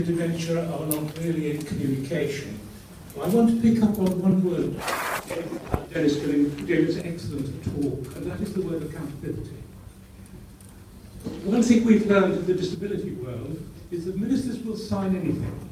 dementia are not really in communication. I want to pick up on one word Dennis Gilling's excellent talk, and that is the word accountability. One thing we've learned in the disability world is that ministers will sign anything.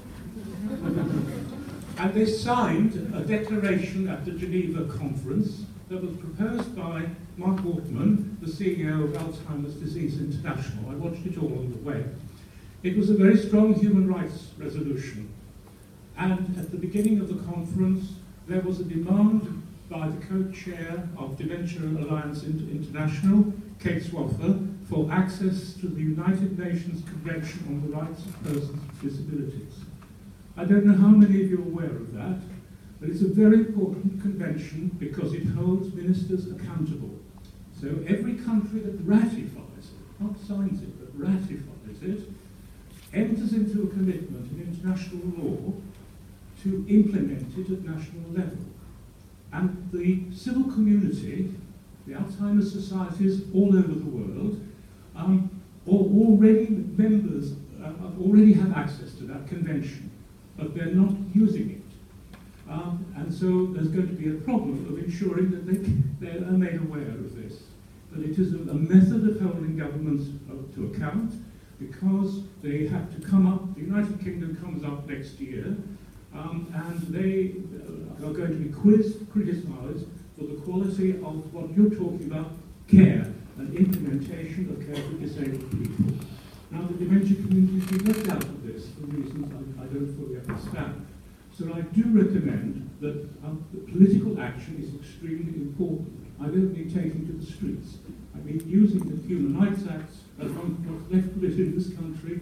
And they signed a declaration at the Geneva conference that was proposed by Mark Waterman, the CEO of Alzheimer's Disease International. I watched it all on the web. It was a very strong human rights resolution. And at the beginning of the conference, there was a demand by the co-chair of Dementia Alliance International, Kate Swaffer, for access to the United Nations Convention on the Rights of Persons with Disabilities. I don't know how many of you are aware of that, but it's a very important convention because it holds ministers accountable. So every country that ratifies it, not signs it, but ratifies it, enters into a commitment in international law to implement it at national level. And the civil community, the Alzheimer's societies all over the world, are already members, already have access to that convention, but they're not using it. And so there's going to be a problem of ensuring that they are made aware of this. That it is a method of holding governments to account, because they have to come up, the United Kingdom comes up next year, and they are going to be criticised for the quality of what you're talking about, care and implementation of care for disabled people. Now, the dementia community has been left out of this for reasons I don't fully understand. So I do recommend that political action is extremely important. I don't mean taking to the streets. I mean using the Human Rights Act, as what's left of it in this country,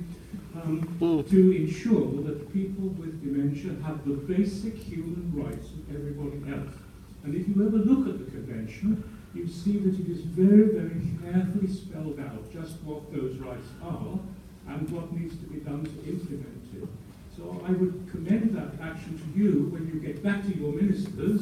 to ensure that people with dementia have the basic human rights of everybody else. And if you ever look at the convention, you see that it is very, very carefully spelled out just what those rights are and what needs to be done to implement it. So I would commend that action to you when you get back to your ministers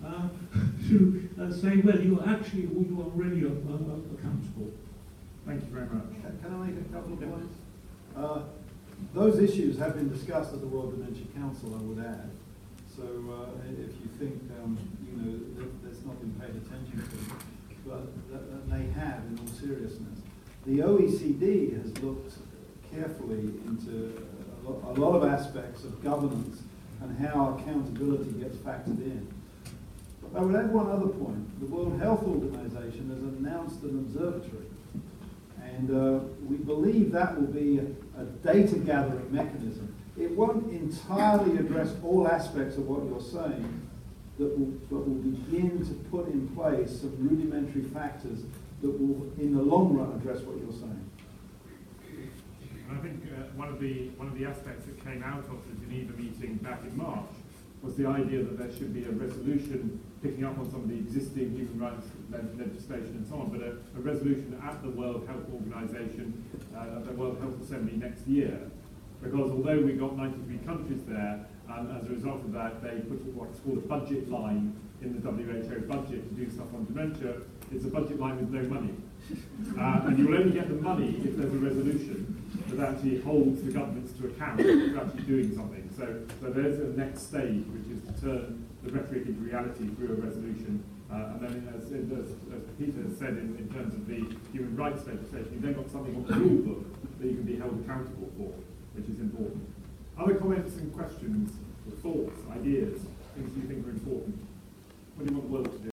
to say, well, you are already accountable. Thank you very much. Can I make a couple of points? Those issues have been discussed at the World Dementia Council, I would add. So if you think that's not been paid attention to, but that they have in all seriousness. The OECD has looked carefully into a lot of aspects of governance and how accountability gets factored in. But I would add one other point. The World Health Organization has announced an observatory. And we believe that will be a data gathering mechanism. It won't entirely address all aspects of what you're saying, but will begin to put in place some rudimentary factors that will, in the long run, address what you're saying. And I think one of the aspects that came out of the Geneva meeting back in March was the idea that there should be a resolution picking up on some of the existing human rights legislation and so on, but a resolution at the World Health Organization, at the World Health Assembly next year. Because although we got 93 countries there, and as a result of that, they put what's called a budget line in the WHO budget to do stuff on dementia. It's a budget line with no money. And you will only get the money if there's a resolution that actually holds the governments to account for actually doing something. So there's a next stage, which is to turn the rhetoric into reality through a resolution. And then, as Peter has said, in terms of the human rights legislation, you've then got something on the rule book that you can be held accountable for, which is important. Other comments and questions, or thoughts, ideas, things you think are important? What do you want the world to do?